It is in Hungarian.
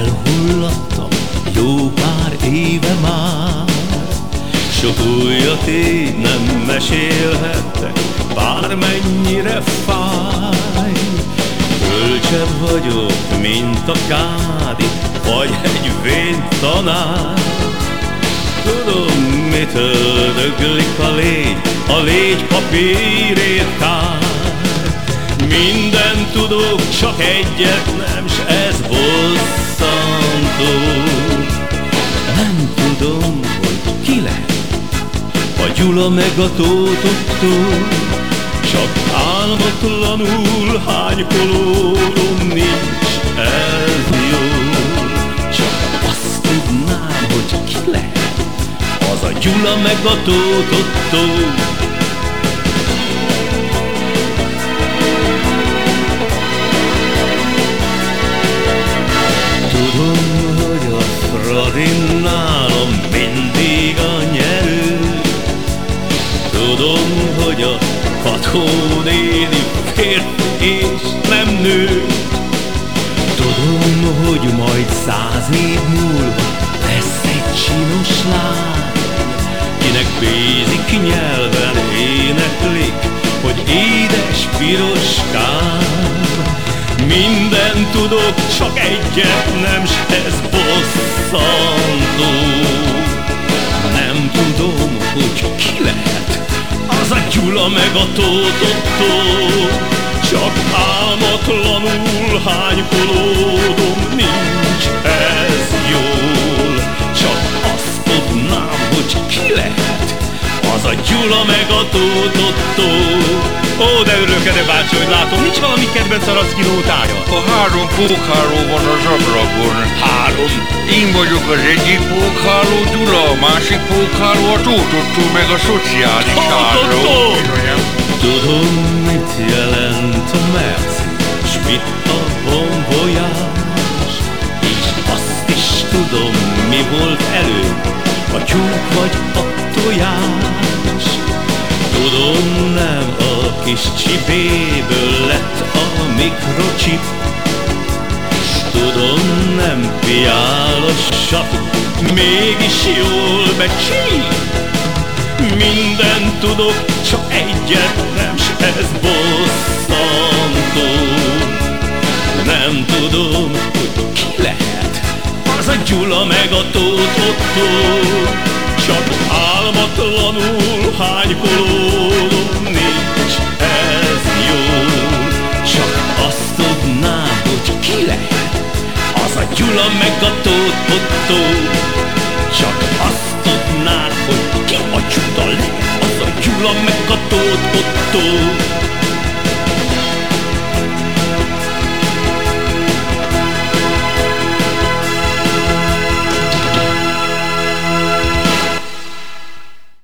Elhullattam jó pár éve már, sok újat így nem mesélhettek, bármennyire fáj. Bölcsebb vagyok, mint a kádi, vagy egy vén tanár. Tudom, mitől döglik a légy papírért kár. Mindent tudok, csak egyet nem, s ez bosszantó. Nem tudom, hogy ki lehet a Gyula meg a Tótó. Csak álmatlanul hánykolódom, nincs ez jó. Csak azt tudnám, hogy ki lehet az a Gyula meg a Tótó. Tudom, hogy a Fradi nálam mindig a nyerő. Tudom, hogy a Kató néni férfi és nem nő. Tudom, hogy majd 100 év múlva lesz egy csinos lány, kinek bízik nyelven éneklik, hogy édes piroskám. Mindent tudok, csak egyet nem, s ez bosszantó. Nem tudom, hogy ki lehet az a Gyula meg a Tótó. Csak álmatlanul hánykolódom, nincs ez jól. Csak azt tudnám, hogy ki lehet az a Gyula meg a Tótó. Ó, de örülök, bácsi, hogy látom, nincs valami kedvenc arackinótája? A 3 pókháló van az ablakon. 3? Én vagyok az egyik pókháló, Gyula, a másik pókháló, a Tótó meg a szociális háló. Tudom, mit jelent a merci, s mit a bombolyás. És azt is tudom, mi volt előbb, a tyúk vagy a tojás. Tudom, nem a kis csibéből lett a mikrocsip, s tudom, nem piál a sapu, mégis jól becsíp. Mindent tudok, csak egyet nem, s ez bosszantó. Nem tudom, hogy ki lehet az a Gyula meg a Tótó. Csak álmatlanul hánykolódom, nincs ez jó. Csak azt tudnám, hogy ki lehet az a Gyula meg a Tótó. Csak azt tudnád, hogy ki a csuda lehet az a Gyula meg a Tótó.